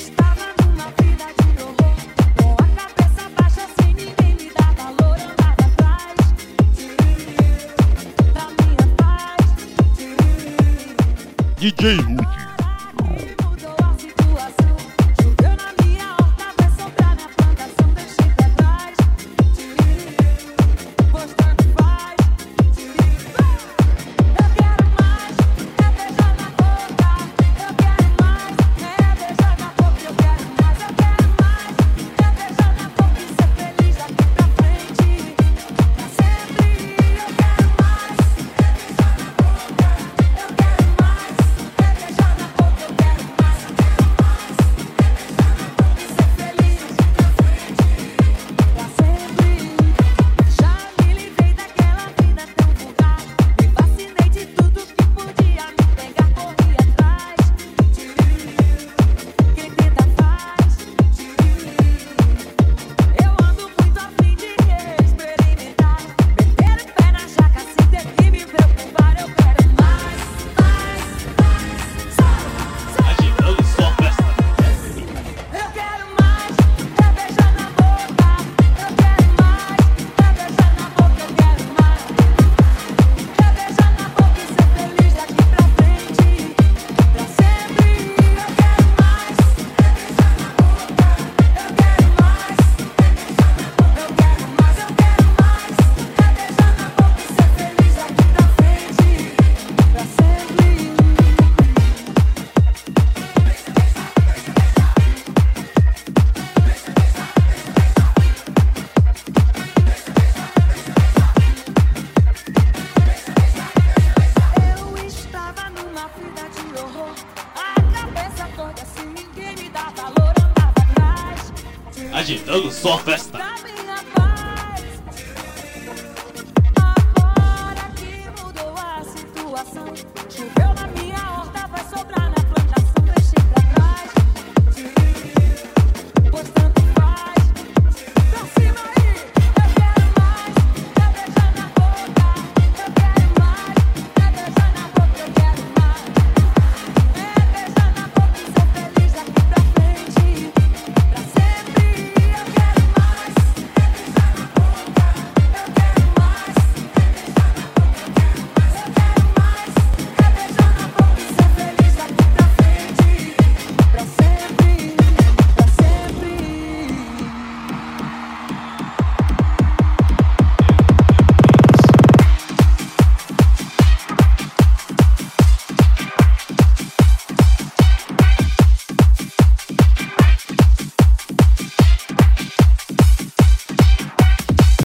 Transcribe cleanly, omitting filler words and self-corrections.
estava numa vida de horror, com a cabeça baixa sem ninguém me dar valor. Andava atrás da minha paz. DJ Rude. Mudou a situação, choveu na minha horta, vai sobrar minha plantação. Deixei pra trás, pois tanto faz. Eu quero mais, é beijar na boca. Eu quero mais, é beijar na boca. Eu quero mais, é beijar na boca e ser feliz daqui pra frente, pra sempre. Eu quero mais, é beijar na boca. Eu quero mais, é beijar na boca. Eu quero mais, é beijar na boca e ser feliz pra sempre. Já me livrei daquela vida tão vulgar, me vacinei de tudo que podia me pegar, corri atrás. Quem tenta faz. Eu ando muito a fim de experimentar, meter o pé na jaca sem ter que me preocupar. Eu quero mais, Agitando sua festa. eu quero mais, é beijar na boca. Eu quero mais, é beijar na boca. Eu quero mais, é beijar na boca e ser feliz daqui pra frente, pra sempre. Eu quero mais, é beijar na boca. Eu quero mais, é beijar na boca. Eu quero mais, é beijar na boca e ser feliz daqui pra frente, pra sempre. Eu estava numa vida de horror, a cabeça toda sem ninguém me dar valor. Andava atrás Agitando sua festa.